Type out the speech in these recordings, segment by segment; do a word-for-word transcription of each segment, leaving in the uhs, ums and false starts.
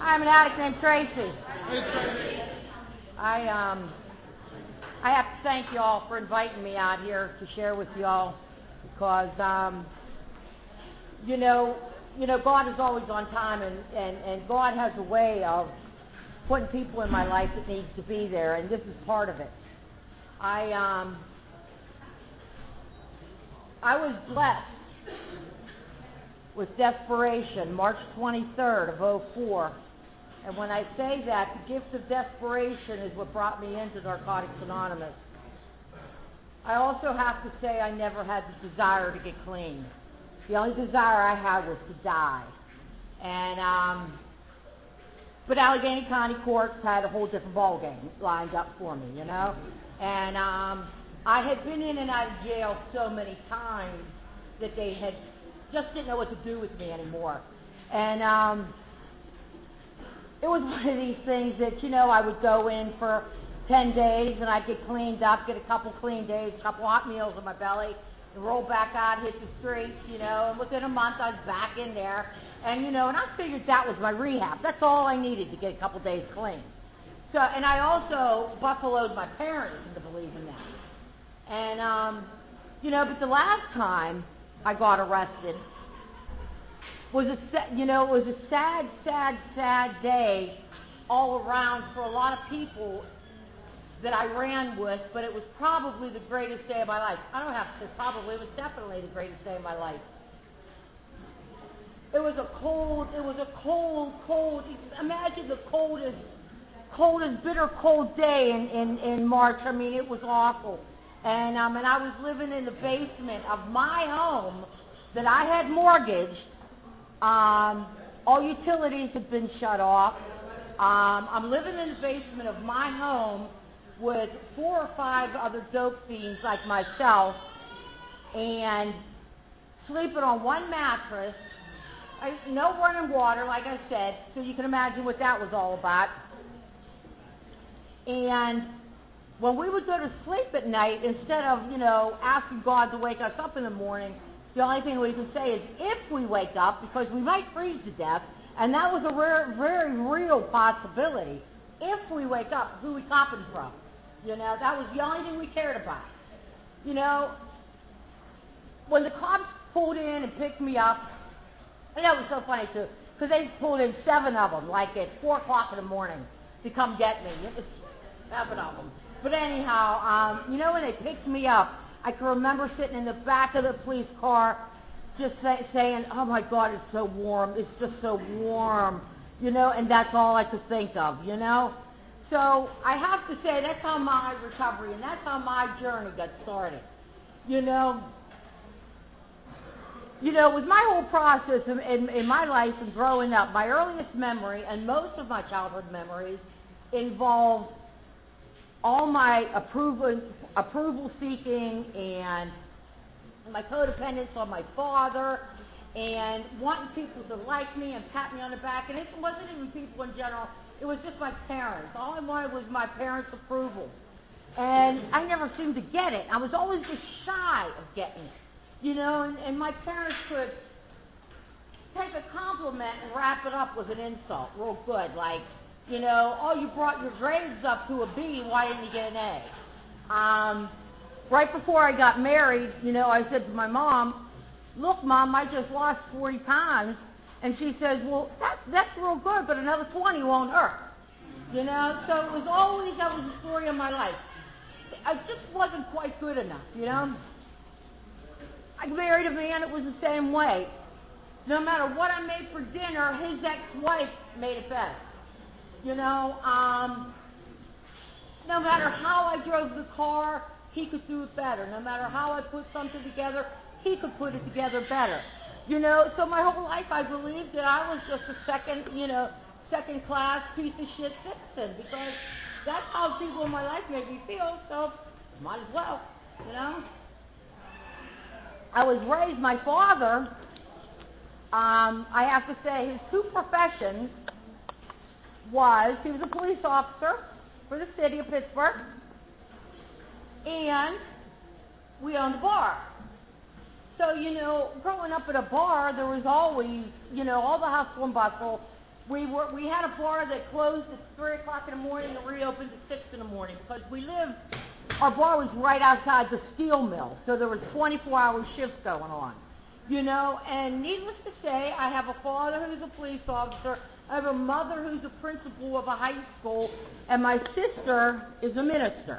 I'm an addict named Tracy. I um, I have to thank you all for inviting me out here to share with you all, because um, you know, you know, God is always on time, and, and, and God has a way of putting people in my life that needs to be there, and this is part of it. I um, I was blessed with desperation, March twenty-third of oh four. And when I say that, the gift of desperation is what brought me into Narcotics Anonymous. I also have to say I never had the desire to get clean. The only desire I had was to die. And, um, but Allegheny County Courts had a whole different ballgame lined up for me, you know? And um, I had been in and out of jail so many times that they had just didn't know what to do with me anymore. And um, it was one of these things that, you know, I would go in for ten days and I'd get cleaned up, get a couple clean days, a couple hot meals in my belly, and roll back out, hit the streets, you know, and within a month I was back in there. And, you know, and I figured that was my rehab. That's all I needed to get a couple days clean. So, and I also buffaloed my parents into believing that. And, um, you know, but the last time I got arrested was a, you know, it was a sad, sad, sad day all around for a lot of people that I ran with, but it was probably the greatest day of my life. I don't have to say probably, it was definitely the greatest day of my life. It was a cold, it was a cold, cold, imagine the coldest, coldest, bitter cold day in, in, in March. I mean, it was awful. And, um, and I was living in the basement of my home that I had mortgaged. Um, all utilities had been shut off. Um, I'm living in the basement of my home with four or five other dope fiends like myself, and sleeping on one mattress. I, no running water, like I said, so you can imagine what that was all about. And when we would go to sleep at night, instead of, you know, asking God to wake us up in the morning, the only thing we could say is if we wake up, because we might freeze to death, and that was a rare, very real possibility. If we wake up, who are we copping from? You know, that was the only thing we cared about. You know, when the cops pulled in and picked me up, and that was so funny too, because they pulled in seven of them, like at four o'clock in the morning, to come get me. It was seven of them. But anyhow, um, you know, when they picked me up, I can remember sitting in the back of the police car just say, saying, oh my God, it's so warm, it's just so warm, you know, and that's all I could think of, you know. So I have to say that's how my recovery and that's how my journey got started, you know. You know, with my whole process in, in, in my life and growing up, my earliest memory and most of my childhood memories involved all my approval, approval seeking and my codependence on my father and wanting people to like me and pat me on the back. And it wasn't even people in general. It was just my parents. All I wanted was my parents' approval. And I never seemed to get it. I was always just shy of getting it. You know, and, and my parents could take a compliment and wrap it up with an insult real good. Like, you know, oh, you brought your grades up to a B, why didn't you get an A? Um, right before I got married, you know, I said to my mom, look, Mom, I just lost forty pounds. And she says, well, that, that's real good, but another twenty won't hurt. You know, so it was always, that was the story of my life. I just wasn't quite good enough, you know. I married a man, it was the same way. No matter what I made for dinner, his ex-wife made it better. You know, um, no matter how I drove the car, he could do it better. No matter how I put something together, he could put it together better. You know, so my whole life I believed that I was just a second, you know, second-class piece of shit citizen, because that's how people in my life made me feel, so might as well, you know. I was raised, my father, um, I have to say, his two professions was, he was a police officer for the city of Pittsburgh, and we owned a bar. So, you know, growing up at a bar, there was always, you know, all the hustle and bustle. We were we had a bar that closed at three o'clock in the morning and reopened at six in the morning because we lived. Our bar was right outside the steel mill, so there was twenty-four hour shifts going on. You know, and needless to say, I have a father who's a police officer. I have a mother who's a principal of a high school, and my sister is a minister.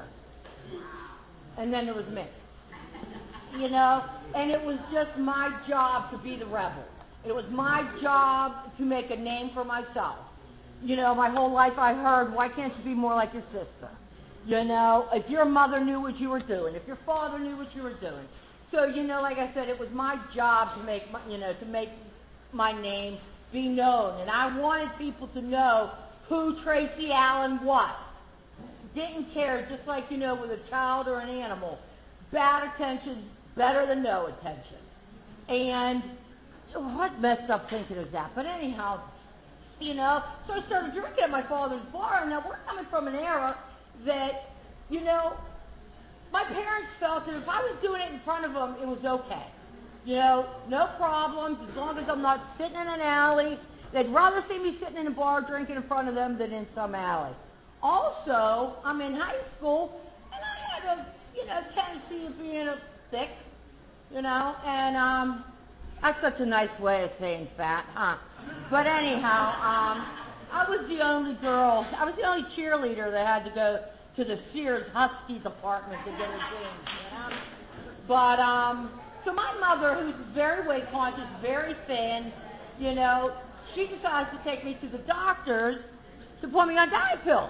And then there was me. You know, and it was just my job to be the rebel. It was my job to make a name for myself. You know, my whole life I heard, why can't you be more like your sister? You know, if your mother knew what you were doing, if your father knew what you were doing. So, you know, like I said, it was my job to make, my, you know, to make my name be known. And I wanted people to know who Tracy Allen was. Didn't care, just like, you know, with a child or an animal. Bad attention's better than no attention. And what messed up thinking is that? But anyhow, you know, so I started drinking at my father's bar. Now, we're coming from an era that, you know, my parents felt that if I was doing it in front of them, it was okay. You know, no problems, as long as I'm not sitting in an alley. They'd rather see me sitting in a bar drinking in front of them than in some alley. Also, I'm in high school, and I had a, you know, tendency of being a thick, you know, and um, that's such a nice way of saying fat, huh? But anyhow, um, I was the only girl, I was the only cheerleader that had to go to the Sears Husky department to get her jeans, you know? But, um, so my mother, who's very weight conscious, very thin, you know, she decides to take me to the doctors to put me on diet pills.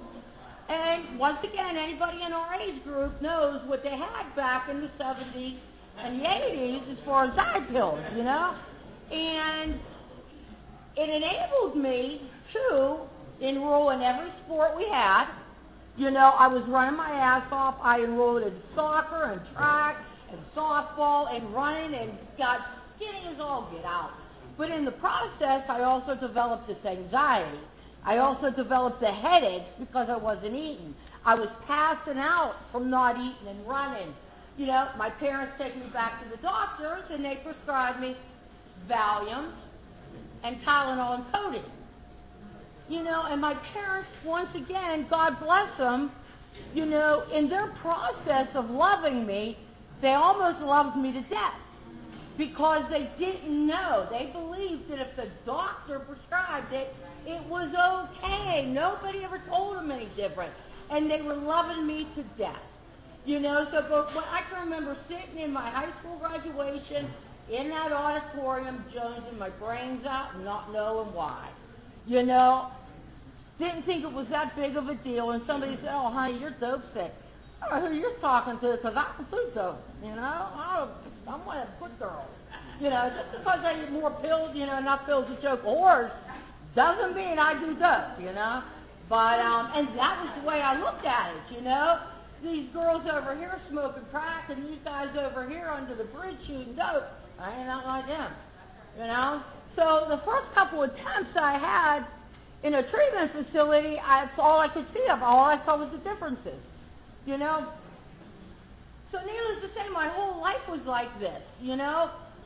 And once again, anybody in our age group knows what they had back in the seventies and the eighties as far as diet pills, you know? And it enabled me to enroll in every sport we had. You know, I was running my ass off. I enrolled in soccer and track and softball and running and got skinny as all get out. But in the process, I also developed this anxiety. I also developed the headaches because I wasn't eating. I was passing out from not eating and running. You know, my parents take me back to the doctors and they prescribed me Valium and Tylenol and codeine. You know, and my parents, once again, God bless them, you know, in their process of loving me, they almost loved me to death because they didn't know. They believed that if the doctor prescribed it, it was okay. Nobody ever told them any different. And they were loving me to death. You know, so but when I can remember sitting in my high school graduation in that auditorium, jonesing my brains out and not knowing why. You know, didn't think it was that big of a deal. And somebody said, oh, honey, you're dope sick. I don't know who you're talking to because I'm food dope, you know. I, I'm one of the good girls. You know, just because I eat more pills, you know, enough pills to choke a horse, doesn't mean I do dope, you know. But, um, and that was the way I looked at it, you know. These girls over here smoking crack and these guys over here under the bridge shooting dope. I ain't not like them, you know. So the first couple attempts I had in a treatment facility, I, that's all I could see of. All I saw was the differences, you know. So needless to say, my whole life was like this, you know.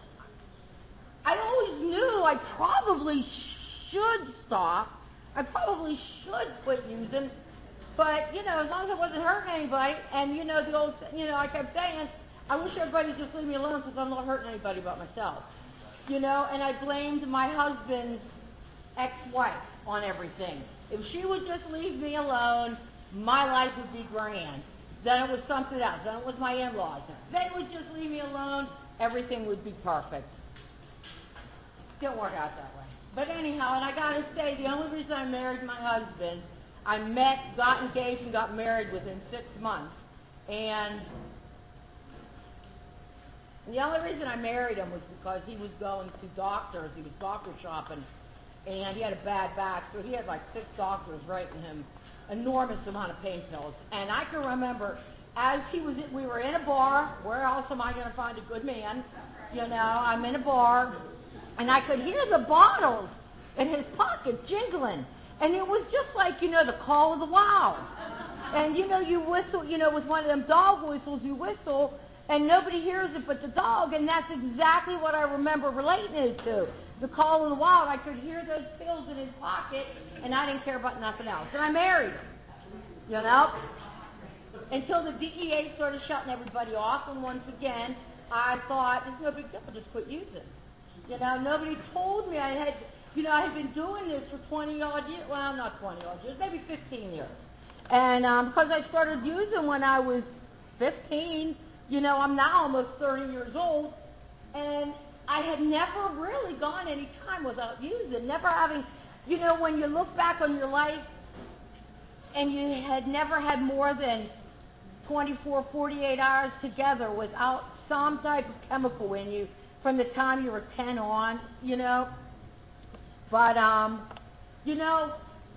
I always knew I probably should stop. I probably should quit using. But, you know, as long as it wasn't hurting anybody, and, you know, the old, you know, I kept saying, I wish everybody would just leave me alone because I'm not hurting anybody but myself. You know, and I blamed my husband's ex-wife on everything. If she would just leave me alone, my life would be grand. Then it was something else. Then it was my in-laws. If they would just leave me alone, everything would be perfect. Didn't work out that way. But anyhow, and I got to say, the only reason I married my husband, I met, got engaged, and got married within six months. And the only reason I married him was because he was going to doctors. He was doctor shopping, and he had a bad back, so he had like six doctors writing him enormous amount of pain pills. And I can remember, as he was, we were in a bar. Where else am I going to find a good man? You know, I'm in a bar, and I could hear the bottles in his pocket jingling. And it was just like, you know, the call of the wild. And, you know, you whistle, you know, with one of them dog whistles, you whistle, and nobody hears it but the dog. And that's exactly what I remember relating it to. the call of the wild, I could hear those pills in his pocket, and I didn't care about nothing else. And I married him, you know, until the D E A started shutting everybody off. And once again, I thought, it's no big deal, I'll just quit using. You know, nobody told me I had, you know, I had been doing this for twenty odd years. Well, not twenty odd years, maybe fifteen years. And um, because I started using when I was fifteen, you know, I'm now almost thirty years old, and I had never really gone any time without using, never having, you know, when you look back on your life and you had never had more than twenty-four, forty-eight hours together without some type of chemical in you from the time you were ten on, you know. But, um, you know,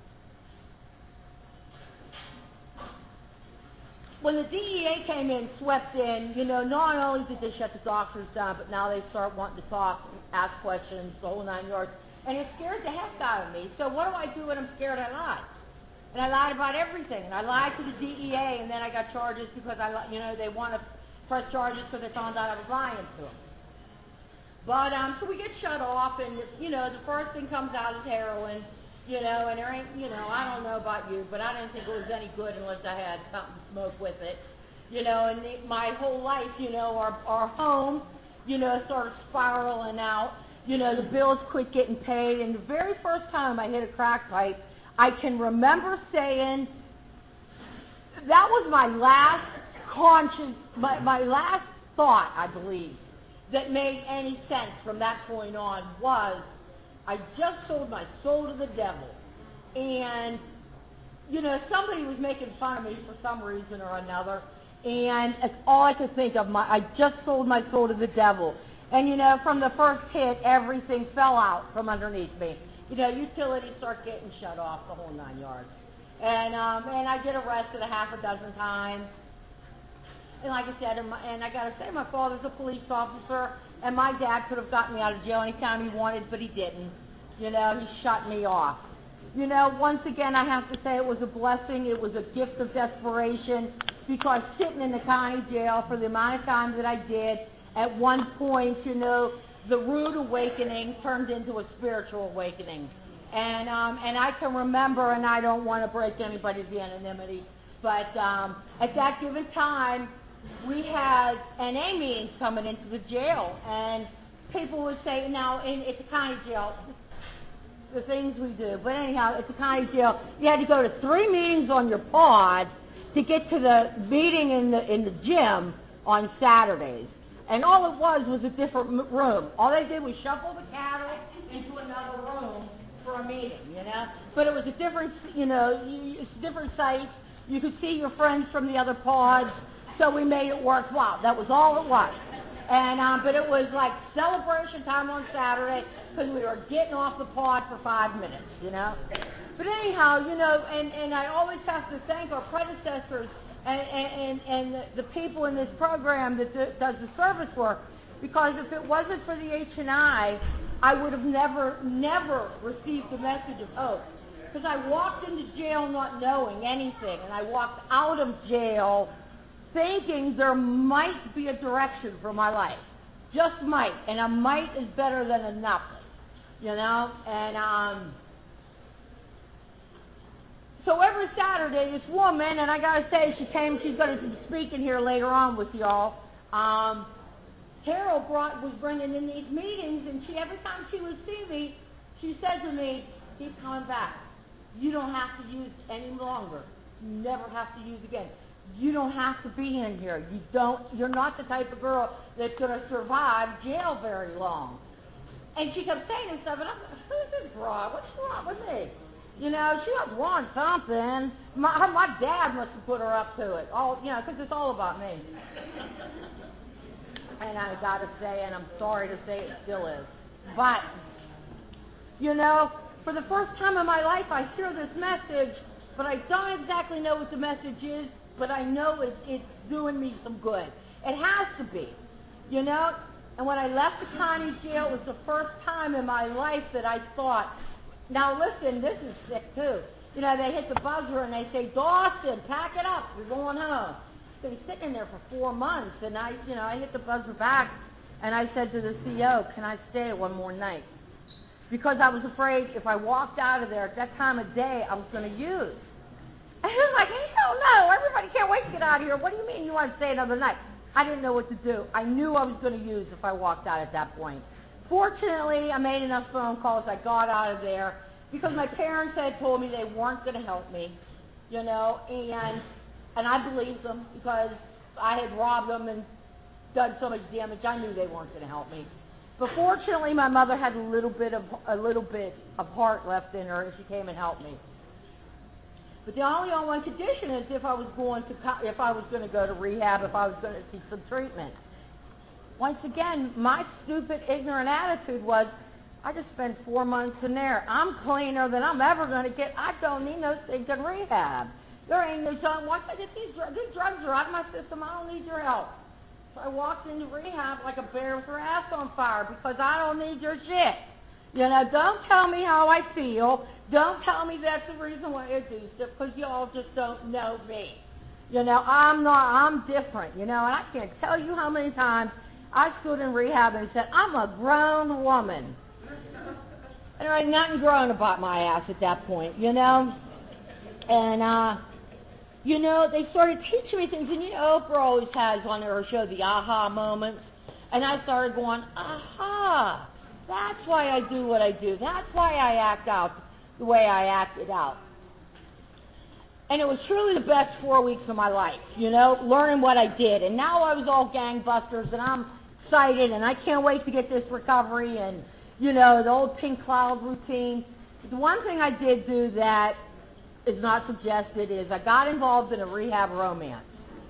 when the D E A came in, swept in, you know, not only did they shut the doctors down, but now they start wanting to talk, ask questions, the whole nine yards. And it scared the heck out of me. So what do I do when I'm scared? I lie. And I lied about everything. And I lied to the D E A, and then I got charges because, I, you know, they want to press charges because they found out I was lying to them. But, um, so we get shut off, and, you know, the first thing comes out is heroin. You know, and there ain't, you know, I don't know about you, but I didn't think it was any good unless I had something to smoke with it. You know, and the, my whole life, you know, our, our home, you know, started spiraling out. You know, the bills quit getting paid. And the very first time I hit a crack pipe, I can remember saying, that was my last conscious, my, my last thought, I believe, that made any sense from that point on was, I just sold my soul to the devil. And, you know, somebody was making fun of me for some reason or another, and it's all I could think of. My, I just sold my soul to the devil. And, you know, from the first hit, everything fell out from underneath me. You know, utilities start getting shut off, the whole nine yards. And, um, and I get arrested a half a dozen times. And like I said, and, my, and I got to say, my father's a police officer, and my dad could have gotten me out of jail anytime he wanted, but he didn't. You know, he shut me off. You know, once again, I have to say it was a blessing. It was a gift of desperation, because sitting in the county jail for the amount of time that I did, at one point, you know, the rude awakening turned into a spiritual awakening. And, um, and I can remember, and I don't want to break anybody's anonymity, but um, at that given time, we had N A meetings coming into the jail, and people would say, now, in, at the county jail, the things we do, but anyhow, at the county jail, you had to go to three meetings on your pod to get to the meeting in the, in the gym on Saturdays. And all it was was a different m- room. All they did was shuffle the cattle into another room for a meeting, you know? But it was a different, you know, it's different sites. You could see your friends from the other pods. So we made it worthwhile. That was all it was. And um, but it was like celebration time on Saturday, because we were getting off the pod for five minutes, you know. But anyhow, you know, and, and I always have to thank our predecessors and, and, and the, the people in this program that do, does the service work, because if it wasn't for the H and I, I would have never, never received the message of hope. Because I walked into jail not knowing anything, and I walked out of jail thinking there might be a direction for my life. Just might. And a might is better than a nothing. You know? And, um... so every Saturday, this woman, and I gotta say, she came, she's gonna be speaking here later on with y'all, um... Carol brought, was bringing in these meetings, and she, every time she would see me, she said to me, keep coming back. You don't have to use any longer. You never have to use again. You don't have to be in here. You don't, you're not the type of girl that's going to survive jail very long. And she kept saying this stuff, and I'm like, who's this broad? What's wrong with me? You know, she must want something. My, my dad must have put her up to it. All, you know, because it's all about me. And I got to say, and I'm sorry to say it still is. But, you know, for the first time in my life, I hear this message, but I don't exactly know what the message is, but I know it, it's doing me some good. It has to be, you know? And when I left the county jail, it was the first time in my life that I thought, now listen, this is sick too. You know, they hit the buzzer and they say, Dawson, pack it up, you're going home. They were sitting in there for four months, and I, you know, I hit the buzzer back, and I said to the C E O, can I stay one more night? because I was afraid if I walked out of there at that time of day, I was going to use. And he was like, hell no, everybody can't wait to get out of here. What do you mean you want to stay another night? I didn't know what to do. I knew I was going to use if I walked out at that point. Fortunately, I made enough phone calls. I got out of there because my parents had told me they weren't going to help me, you know, and and I believed them because I had robbed them and done so much damage. I knew they weren't going to help me. But fortunately, my mother had a little bit of a little bit of heart left in her, and she came and helped me. But the only on one condition is if I was going to if I was going to go to rehab, if I was going to seek some treatment. Once again, my stupid, ignorant attitude was, I just spent four months in there. I'm cleaner than I'm ever going to get. I don't need no stinking rehab. There ain't no time. Once I get these, dr- these drugs are out of my system, I don't need your help. So I walked into rehab like a bear with her ass on fire because I don't need your shit. You know, don't tell me how I feel. Don't tell me that's the reason why I do stuff because y'all just don't know me. You know, I'm not, I'm different, you know, and I can't tell you how many times I stood in rehab and said, I'm a grown woman. And there ain't nothing grown about my ass at that point, you know. And, uh, you know, they started teaching me things. And, you know, Oprah always has on her show the aha moments. And I started going, aha, that's why I do what I do. That's why I act out the way I acted out. And it was truly the best four weeks of my life, you know, learning what I did. And now I was all gangbusters, and I'm excited, and I can't wait to get this recovery and, you know, the old pink cloud routine. The one thing I did do that is not suggested is I got involved in a rehab romance.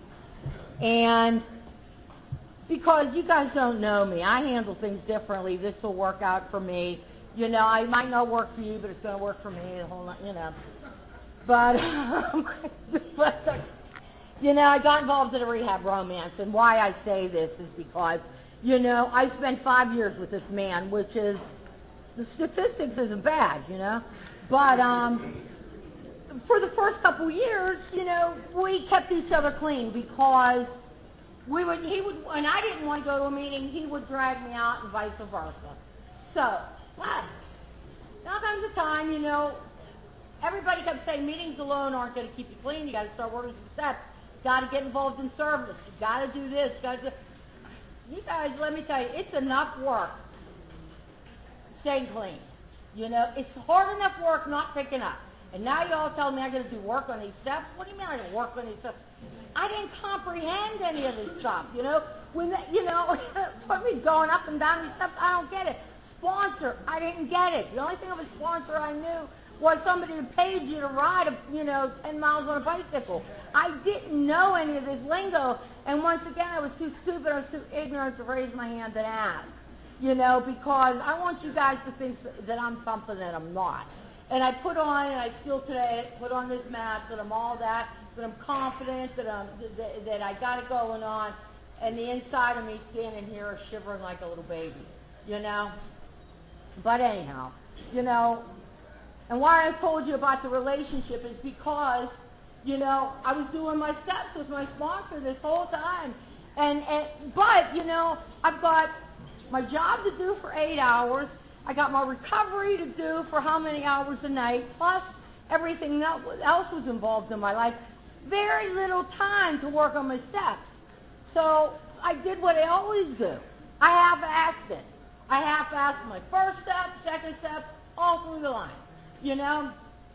And because you guys don't know me, I handle things differently. This will work out for me. You know, I might not work for you, but it's going to work for me. The whole, you know. But, um, but uh, you know, I got involved in a rehab romance, and why I say this is because, you know, I spent five years with this man, which is, the statistics isn't bad, you know, but um, for the first couple years, you know, we kept each other clean because we would, he would, and I didn't want to go to a meeting, he would drag me out and vice versa. So, but, now comes a time, you know, everybody kept saying meetings alone aren't going to keep you clean. You got to start working some steps. You got to get involved in service. You got to do this. You got to do. You guys, let me tell you, it's enough work staying clean. You know, it's hard enough work not picking up. And now you all tell me I got to do work on these steps. What do you mean I got to work on these steps? I didn't comprehend any of this stuff. You know, when that, you know, for me going up and down these steps, I don't get it. Sponsor, I didn't get it. The only thing of a sponsor I knew was somebody who paid you to ride, a, you know, ten miles on a bicycle. I didn't know any of this lingo, and once again, I was too stupid, I was too ignorant to raise my hand and ask, you know, because I want you guys to think that I'm something that I'm not. And I put on, and I still today put on this mask that I'm all that, that I'm confident, that I'm that, that I got it going on, and the inside of me standing here shivering like a little baby, you know. But anyhow, you know. And why I told you about the relationship is because, you know, I was doing my steps with my sponsor this whole time. And, and but, you know, I've got my job to do for eight hours. I got my recovery to do for how many hours a night, plus everything else was involved in my life. Very little time to work on my steps. So I did what I always do. I half-assed it. I half-assed my first step, second step, all through the line. You know,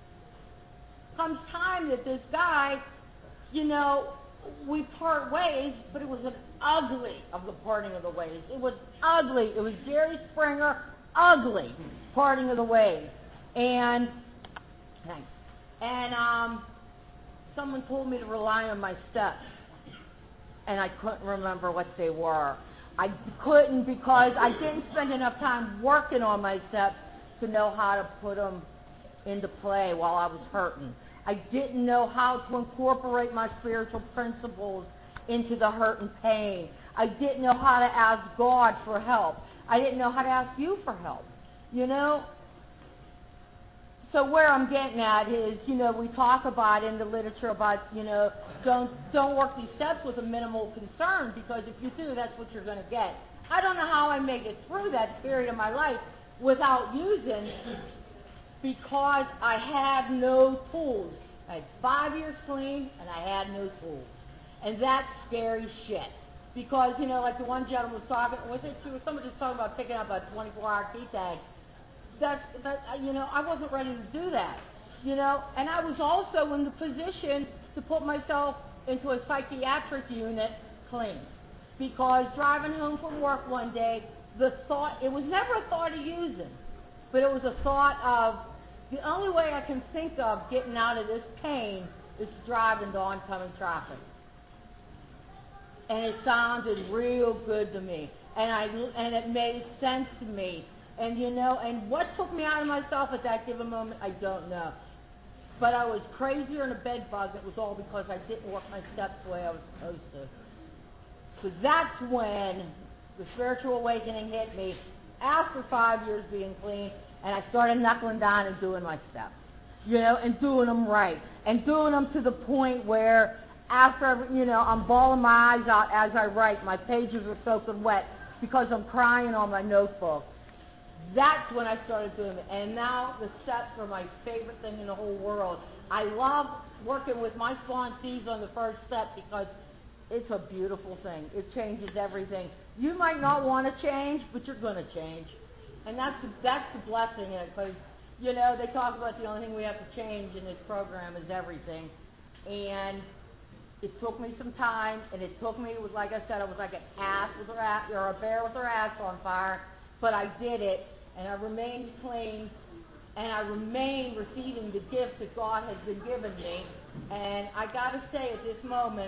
comes time that this guy, you know, we part ways, but it was an ugly of the parting of the ways. It was ugly. It was Jerry Springer, ugly parting of the ways. And, thanks. And um, someone told me to rely on my steps, and I couldn't remember what they were. I couldn't because I didn't spend enough time working on my steps to know how to put them into play while I was hurting. I didn't know how to incorporate my spiritual principles into the hurt and pain. I didn't know how to ask God for help. I didn't know how to ask you for help, you know? So where I'm getting at is, you know, we talk about in the literature about, you know, don't, don't work these steps with a minimal concern, because if you do, that's what you're going to get. I don't know how I made it through that period of my life without using because I had no tools. I had five years clean and I had no tools. And that's scary shit. Because, you know, like the one gentleman was talking, was it, somebody was talking about picking up a twenty-four hour key tag. That's, that, you know, I wasn't ready to do that. You know, and I was also in the position to put myself into a psychiatric unit clean. Because driving home from work one day, the thought, it was never a thought of using, but it was a thought of, the only way I can think of getting out of this pain is to drive into oncoming traffic. And it sounded real good to me. And I, and it made sense to me. And you know, and what took me out of myself at that given moment, I don't know. But I was crazier than a bed bug. It was all because I didn't work my steps the way I was supposed to. So that's when the spiritual awakening hit me after five years being clean, and I started knuckling down and doing my steps, you know, and doing them right, and doing them to the point where after, you know, I'm bawling my eyes out as I write. My pages are soaking wet because I'm crying on my notebook. That's when I started doing it. And now the steps are my favorite thing in the whole world. I love working with my sponsees on the first step because it's a beautiful thing. It changes everything. You might not want to change, but you're going to change. And that's the, that's the blessing in it because, you know, they talk about the only thing we have to change in this program is everything. And it took me some time, and it took me, like I said, I was like an ass with her ass, or a bear with her ass on fire, but I did it, and I remained clean, and I remain receiving the gifts that God has been giving me. And I got to say, at this moment,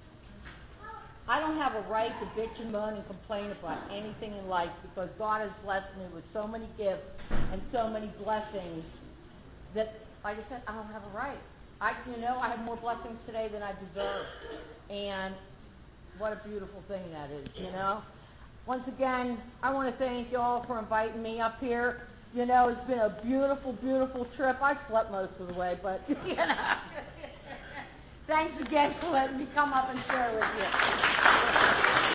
I don't have a right to bitch and moan and complain about anything in life because God has blessed me with so many gifts and so many blessings that, like I said, I don't have a right. I, you know, I have more blessings today than I deserve. And what a beautiful thing that is, you know. Once again, I want to thank you all for inviting me up here. You know, it's been a beautiful, beautiful trip. I slept most of the way, but, you know. Thanks again for letting me come up and share with you.